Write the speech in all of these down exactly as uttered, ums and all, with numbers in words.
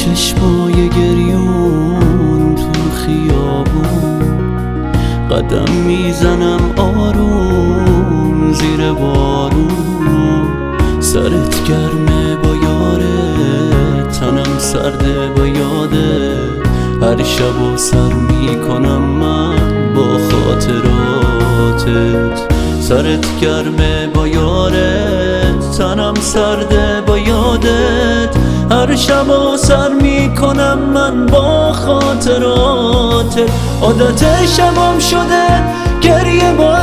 چشمای گریون تو خیابون قدم میزنم آروم زیر بارون. سرت گرمه با یارت، تنم سرده با یادت. هر شب و سر میکنم من با خاطراتت. سرت گرمه با یارت، تنم سرده با یادت. هر شب و سر میکنم من با خاطراتت. عادت شبم شده گریه با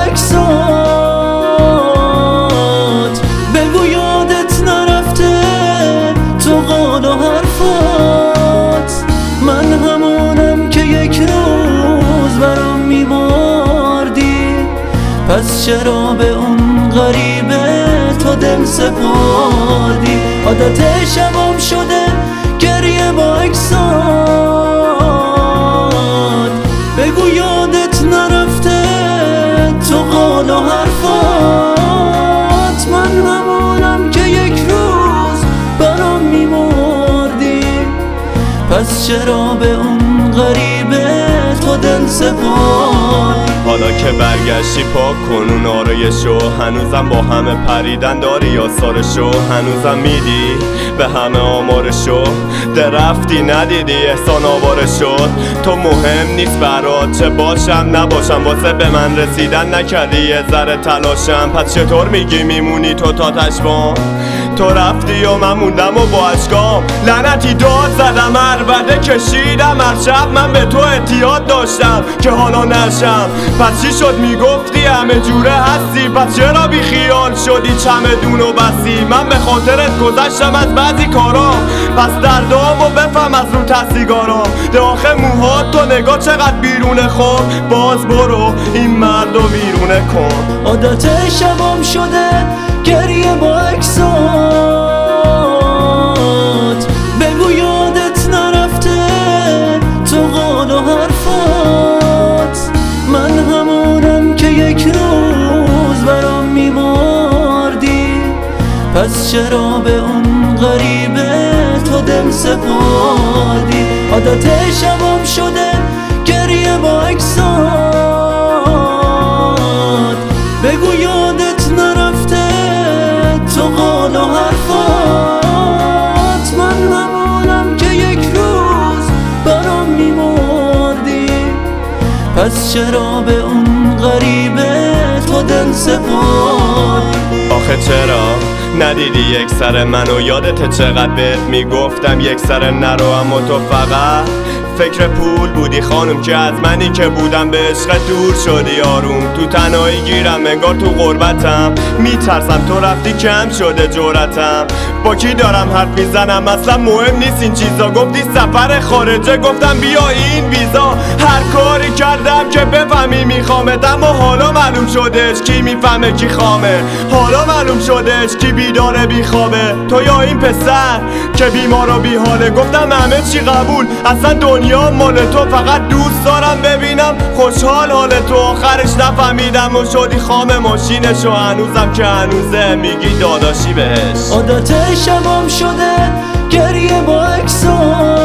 عکسات. بگو یادت نرفته تو قول و حرفات. من همونم که یک روز برام میمردی، پس چرا به اون غریبه تو دل سپردی؟ عادت شبم شده گریه با عکسات. بگو یادت نرفته تو قول و حرفات. من همونم که یک روز برام میمردی، پس چرا به اون غریبه تو دل سپردی؟ حالا که برگشتی پاک کن اون آرایشو. هنوزم با همه پریدن داری آثارشو. هنوزم میدی به همه آمارشو. درفتی ندیدی احسان آواره شد. تو مهم نیست برات چه باشم نباشم، واسه به من رسیدن نکردی یه ذره تلاشم. پس چطور میگی میمونی تو تا تشبام؟ تو رفتی و من موندم و با اشکام لعنتی داد زدم. عربده کشیدم هر شب من به تو اعتیاد داشتم که حالا نشم. پس چی شد میگفتی همه جوره هستی؟ پس چرا بی خیال شدی چمدون و بستی؟ من به خاطرت گذشتم از بعضی کارا، پس دردام و بفهم از رو تسیگارا. داخل موهات تو نگاه چقدر بیرونه خوب. باز برو این مرد و بیرونه کن. عادت شبم شده گریه با عکسات. بگو یادت نرفته تو قول و حرفات. من همونم که یک روز برام میمردی، پس چرا به اون غریبه تو دل سپردی؟ عادت شبم شده گریه با عکسات. بگو یادت نرفته تو قول و حرفات. من همونم که یک روز برام میمردی، پس چرا به اون غریبه تو دل سپردی؟ آخه چرا ندیدی یک سر منو؟ یادت چقدر بهت میگفتم یک سر نرو، اما تو فقط فکر پول بودی خانم. که از منی که بودم به عشق دور شدی آروم. تو تنهایی گیرم انگار تو غربتم. میترسم تو رفتی کم شده جرأتم. با کی دارم حرف میزنم اصلا مهم نیست این چیزا. گفتی سفر خارجه گفتم بیا این ویزا. هر کاری کردم که بفهمی میخوامت، اما حالا معلوم شدش کی میفهمه کی خامه. حالا معلوم شدش کی بیداره بیخوابه. تو یا این پسر که بیمار و بیحاله. گفتم همه چی قبول، اصلا دنیا مال تو. فقط دوست دارم ببینم خوشحال حال تو. آخرش نفهمیدم و شدی خام ماشینشو. هنوزم که هنوزه میگی داداشی بهش. عادت شبم شده گریه با عکسات.